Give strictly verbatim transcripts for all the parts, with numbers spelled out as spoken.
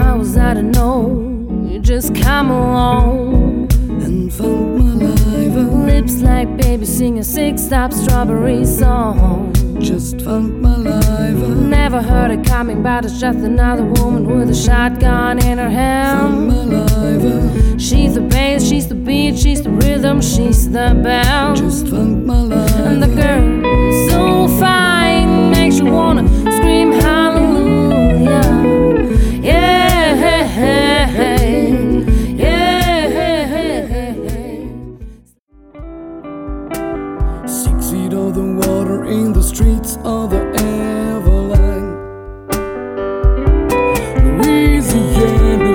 was I to know? You just come along and funk my life up. Lips like baby sing a six-stop strawberry song. Just funk my life up. Never heard it coming, but it's just another woman with a shotgun in her hand. Funk my life up. She's the bass, she's the beat, she's the rhythm, she's the bell. Just funk my life up. And the girl so fine makes you wanna scream hallelujah. Yeah, yeah. Six feet of the water in the streets of the Everline, Louisiana,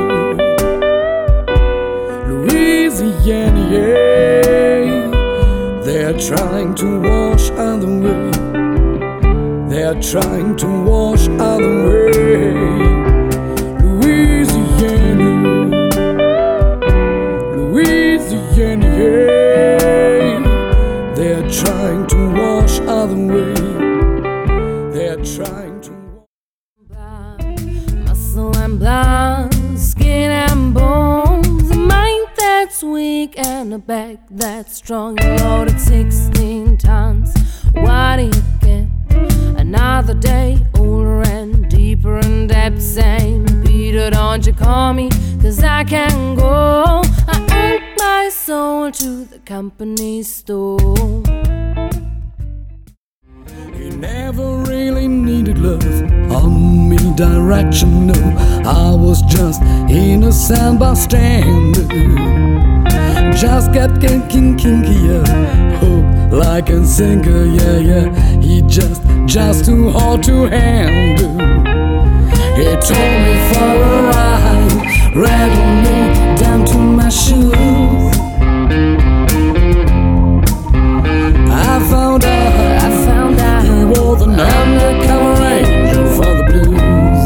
Louisiana, yeah. They're trying to wash out the way. They're trying to wash out the way. Louisiana, Louisiana, yeah. They're trying to wash out the way. They're trying to muscle and blood, skin and bones, a mind that's weak and a back that's strong. You loaded sixteen tons. What do you get? Another day, older and deeper in depth. Saying, Peter, don't you call me, cause I can't go. I empty my soul to the company store. He never really needed love, omnidirectional. I was just innocent bystander. Just kept getting kinkier, oh, like a sinker, yeah, yeah. He just, just too hard to handle. He told me for a ride, rattled me down to my shoes. I found out, I found out he was an undercover angel for the blues.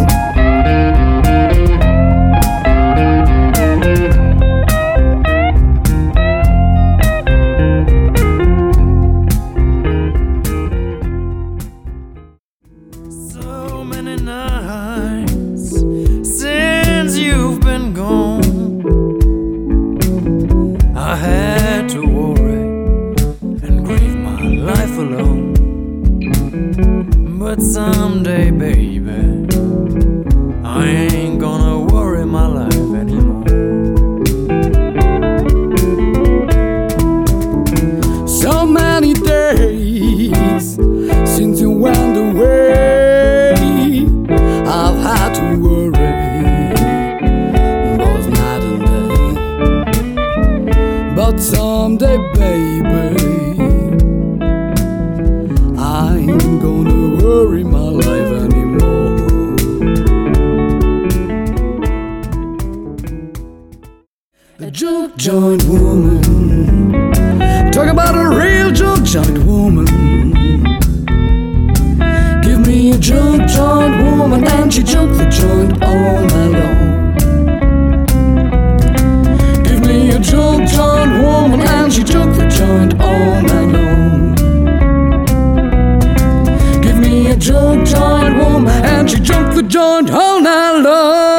So many nights since you've been gone, I had to worry and grieve my life alone. But someday, baby, I ain't gonna worry my life anymore. So many days since you went away, I've had to worry both night and day. But someday, baby, I ain't gonna worry my life anymore. A juke joint woman, talk about a real juke joint woman. Give me a juke joint woman and she juke the joint all night long. Give me a juke joint woman and she juke the joint all night long. Give me a juke joint woman and she juke the joint all night long.